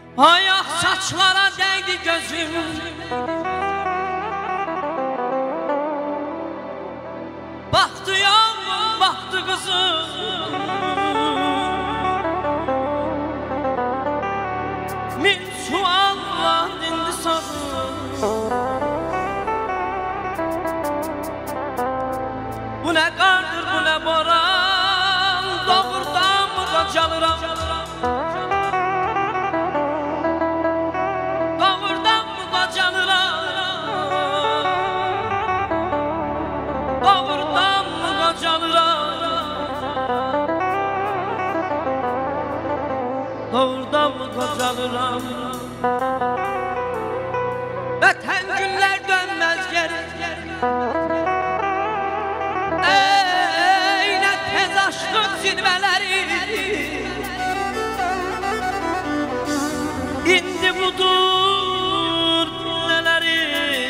Ayak saçlara değdi gözüm, baktı yavrum, baktı kızım. Min sualla dindi sabır. Bu ne kardır, bu ne boran, doğurdan mı kocalıram? Doğurdan mı kocalıram? Doğurdan mı kocalıram? Doğurdan mı kocalıram? Öten günler dönmez geri. Ey ne tez aşkın zirveleri, indi budur neleri.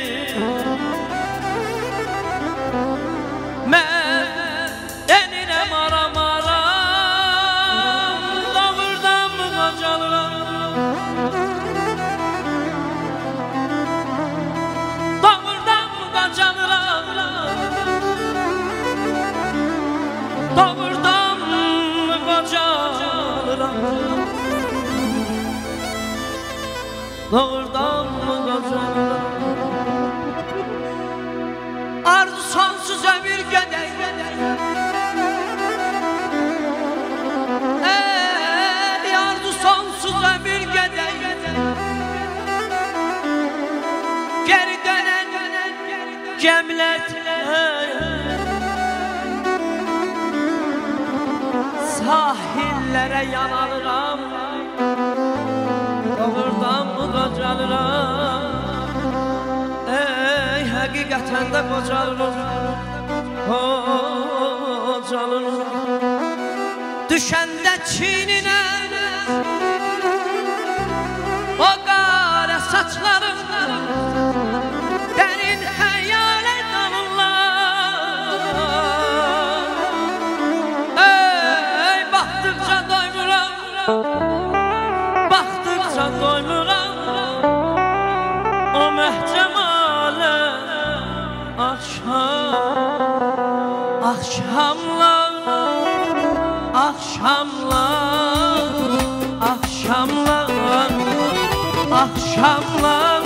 Ben eninem aram aram, doğurdan mı kocalıram? Doğurdan mı kocalıram? Doğurdan mı kocalıram? Doğurdan mı kocalıram? Arzu sonsuz ömür göder. Ey arzu sonsuz ömür göder. Geri dönen cemletler, sahillere yanalırım. Doğurdan mı kocalıram? Ey hakikaten de kocalırım, kocalırım. Düşende çiğnine o kara saçlarım, derin hayalet dalırlar. Ey baktıkça doymuram, baktıkça doymuram o mehcemale. Akşamlar, akşamlar, akşamlar, akşamlar,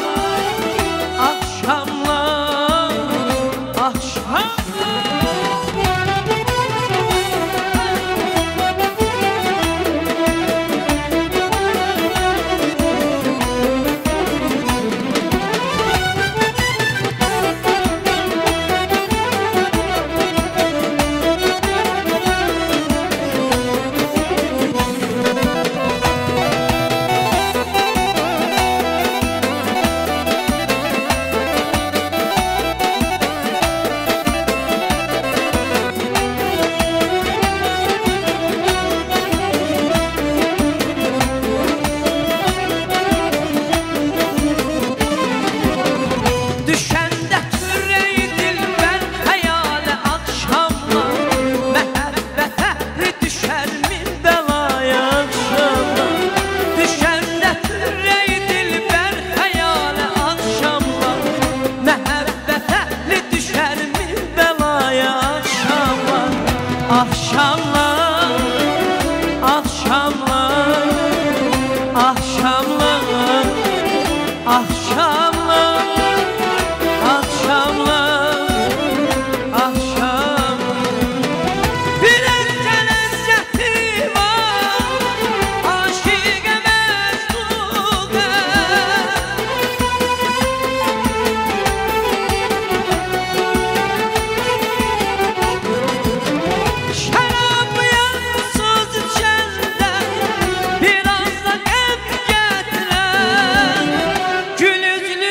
akşamlar, akşamlar. Akşamlar, akşamlar, akşamlar, akşamlar, akşamlar, akşam. Bir lezzeti var, aşık-ı mezduga. Biraz da gem getiren, gül yüzlü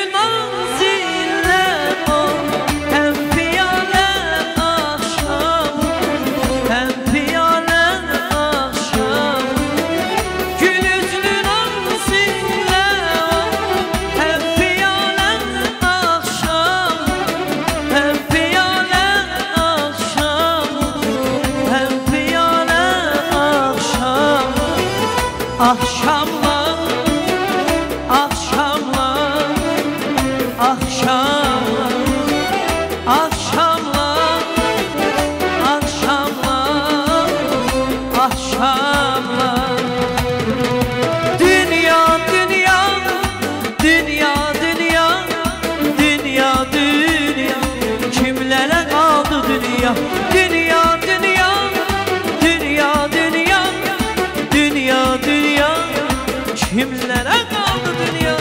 kimlere kaldı dünya?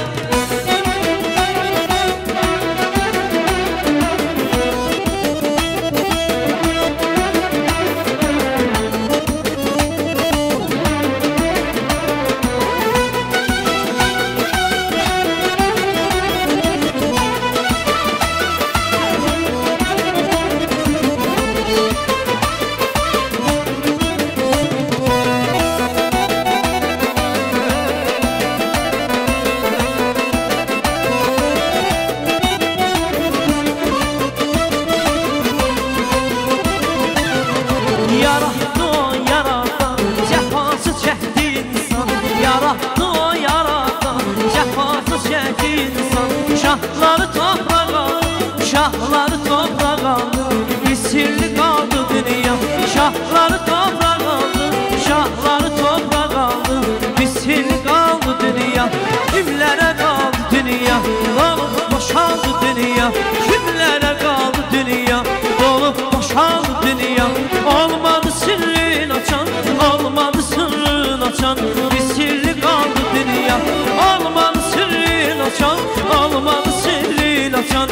Yarattı o yaratan, cefasız çekti insan. Yarattı o yaratan, cefasız çekti insan. Şahları toprağa aldı, şahları toprağa aldı. Misirli kaldı dünya. Şahları toprağa aldı, şahları toprağa aldı. Misirli kaldı dünya. Kimlere kaldı dünya? Dolup boşaldı dünya. Kimlere kaldı dünya? Dolup boşaldı dünya. Olmadı sırrın açan, olmadı sırrın açan. Bir sirli kaldı dünya. Olmadı sırrın açan, olmadı sırrın açan.